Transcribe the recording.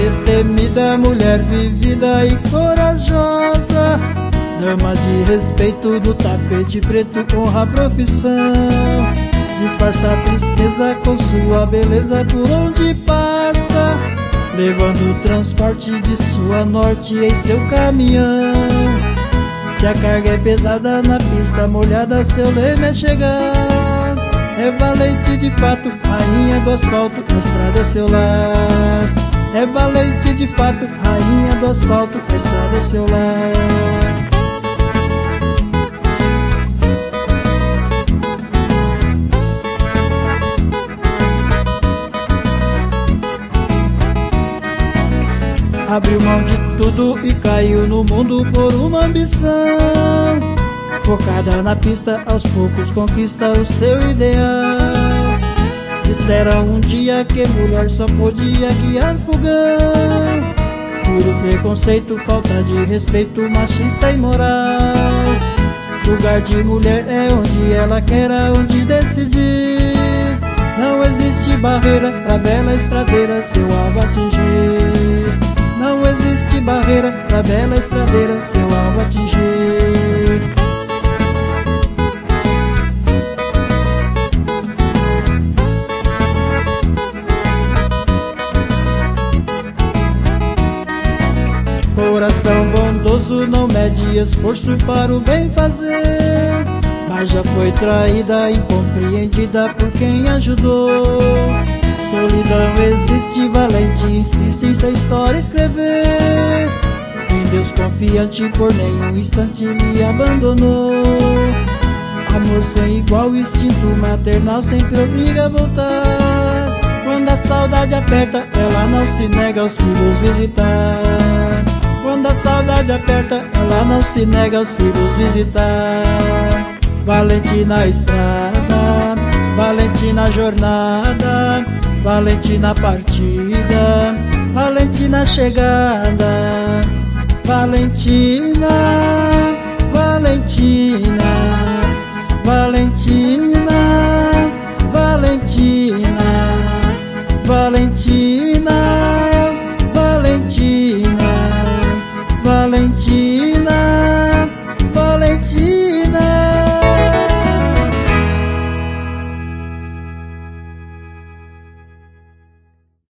destemida, mulher vivida e corajosa, dama de respeito no tapete preto, honra a profissão. Disfarça a tristeza com sua beleza por onde passa, levando o transporte de sua norte em seu caminhão. Se a carga é pesada na pista molhada, seu leme é chegar. É valente de fato, rainha do asfalto, a estrada é seu lar. É valente de fato, rainha do asfalto, a estrada é seu lar. Abriu mão de tudo e caiu no mundo por uma ambição. Focada na pista, aos poucos conquista o seu ideal. Disseram um dia que mulher só podia guiar fogão. Puro preconceito, falta de respeito, machista e moral. Lugar de mulher é onde ela quer, aonde decidir. Não existe barreira pra bela estradeira seu alvo atingir. Não existe barreira pra bela estradeira seu alvo atingir. Coração bondoso não mede esforço para o bem fazer, mas já foi traída, incompreendida por quem ajudou. Solidão existe, valente insiste em sua história escrever. Em Deus confiante, por nenhum instante me abandonou. Amor sem igual, instinto maternal sempre obriga a voltar. Quando a saudade aperta, ela não se nega aos filhos visitar. Quando a saudade aperta, ela não se nega aos filhos visitar. Valente na estrada, valente na jornada, valente na partida, valente na chegada. Valentina, Valentina, Valentina, Valentina.